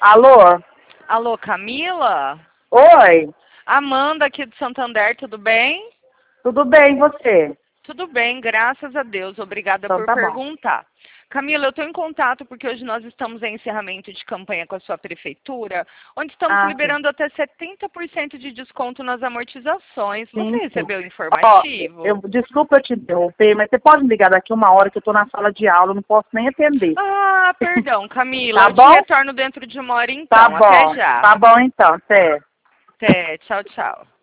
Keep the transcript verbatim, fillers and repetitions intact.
Alô? Alô, Camila? Oi? Amanda aqui do Santander, tudo bem? Tudo bem, e você? Tudo bem, graças a Deus. Obrigada Então por tá bom. perguntar. Camila, eu estou em contato porque hoje nós estamos em encerramento de campanha com a sua prefeitura, onde estamos Ah, sim. liberando até setenta por cento de desconto nas amortizações. Você Sim, sim. recebeu o Ó, informativo? eu, desculpa eu te interromper, mas você pode me ligar daqui uma hora que eu tô na sala de aula, eu não posso nem atender. Ah, perdão, Camila. Tá Eu te bom? retorno dentro de uma hora Tá então. Até bom. já. Tá bom então, até. Até. Tchau, tchau.